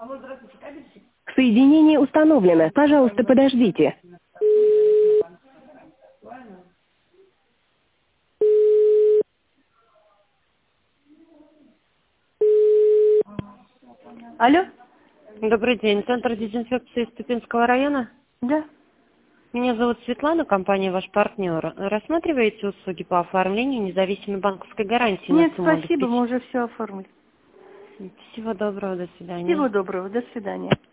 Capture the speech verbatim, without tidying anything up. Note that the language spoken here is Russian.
Соединение установлено. Пожалуйста, подождите. Алло? Добрый день. Центр дезинфекции Ступинского района. Да. Меня зовут Светлана, компания «Ваш партнер». Рассматриваете услуги по оформлению независимой банковской гарантии на Нет, сумму спасибо, мы обеспечения? уже все оформили. Всего доброго, до свидания. Всего доброго, до свидания.